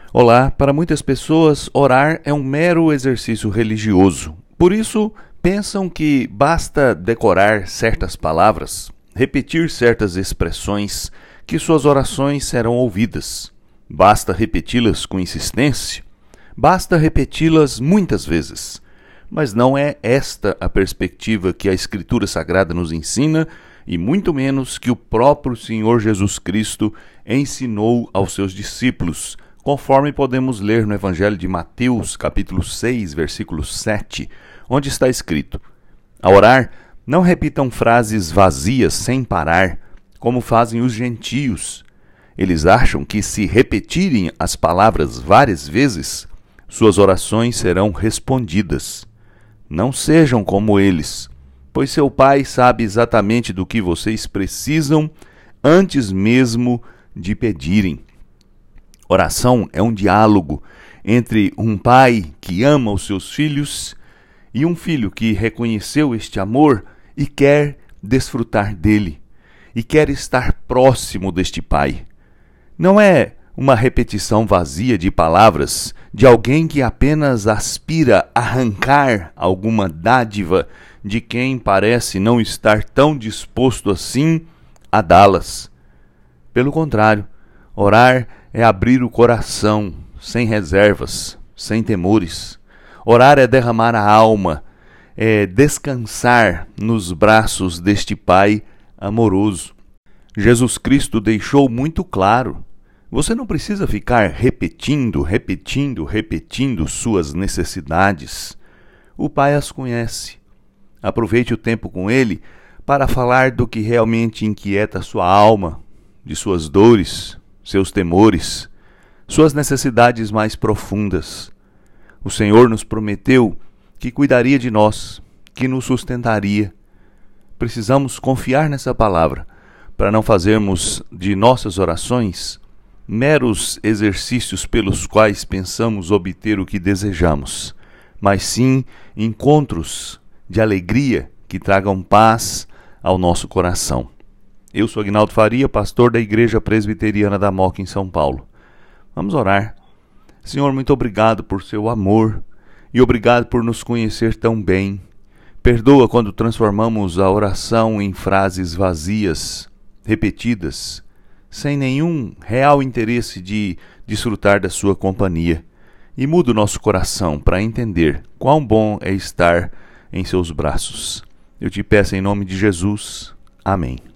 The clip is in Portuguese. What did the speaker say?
Olá, para muitas pessoas, orar é um mero exercício religioso. Por isso, pensam que basta decorar certas palavras, repetir certas expressões, que suas orações serão ouvidas. Basta repeti-las com insistência, basta repeti-las muitas vezes. Mas não é esta a perspectiva que a Escritura Sagrada nos ensina, e muito menos que o próprio Senhor Jesus Cristo ensinou aos seus discípulos, conforme podemos ler no Evangelho de Mateus, capítulo 6, versículo 7, onde está escrito: ao orar, não repitam frases vazias sem parar, como fazem os gentios. Eles acham que se repetirem as palavras várias vezes, suas orações serão respondidas. Não sejam como eles, pois seu Pai sabe exatamente do que vocês precisam antes mesmo de pedirem. Oração é um diálogo entre um pai que ama os seus filhos e um filho que reconheceu este amor e quer desfrutar dele, e quer estar próximo deste pai. Não é uma repetição vazia de palavras de alguém que apenas aspira a arrancar alguma dádiva de quem parece não estar tão disposto assim a dá-las. Pelo contrário, orar é abrir o coração, sem reservas, sem temores. Orar é derramar a alma, é descansar nos braços deste Pai amoroso. Jesus Cristo deixou muito claro: você não precisa ficar repetindo suas necessidades. O Pai as conhece. Aproveite o tempo com Ele para falar do que realmente inquieta sua alma, de suas dores, seus temores, suas necessidades mais profundas. O Senhor nos prometeu que cuidaria de nós, que nos sustentaria. Precisamos confiar nessa palavra para não fazermos de nossas orações meros exercícios pelos quais pensamos obter o que desejamos, mas sim encontros de alegria que tragam paz ao nosso coração. Eu sou Aguinaldo Faria, pastor da Igreja Presbiteriana da Moca, em São Paulo. Vamos orar. Senhor, muito obrigado por seu amor e obrigado por nos conhecer tão bem. Perdoa quando transformamos a oração em frases vazias, repetidas, sem nenhum real interesse de desfrutar da sua companhia. E muda o nosso coração para entender quão bom é estar em seus braços. Eu te peço em nome de Jesus. Amém.